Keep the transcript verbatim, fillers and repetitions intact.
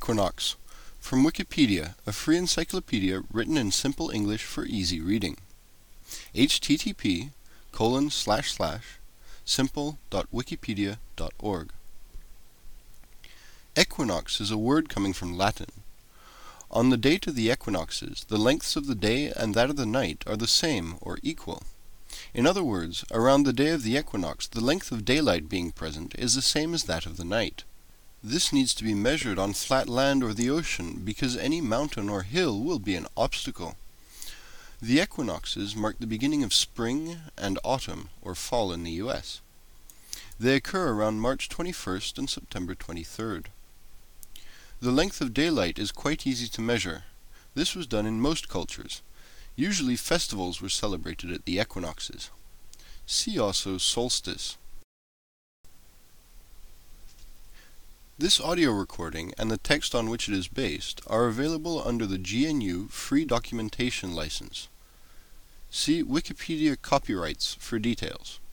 Equinox, from Wikipedia, a free encyclopedia written in simple English for easy reading. H T T P colon slash slash simple dot wikipedia dot org. Equinox is a word coming from Latin. On the date of the equinoxes, the lengths of the day and that of the night are the same or equal. In other words, around the day of the equinox, the length of daylight being present is the same as that of the night. This needs to be measured on flat land or the ocean because any mountain or hill will be an obstacle. The equinoxes mark the beginning of spring and autumn or fall in the U S. They occur around March twenty-first and September twenty-third. The length of daylight is quite easy to measure. This was done in most cultures. Usually festivals were celebrated at the equinoxes. See also solstice. This audio recording and the text on which it is based are available under the G N U Free Documentation License. See Wikipedia Copyrights for details.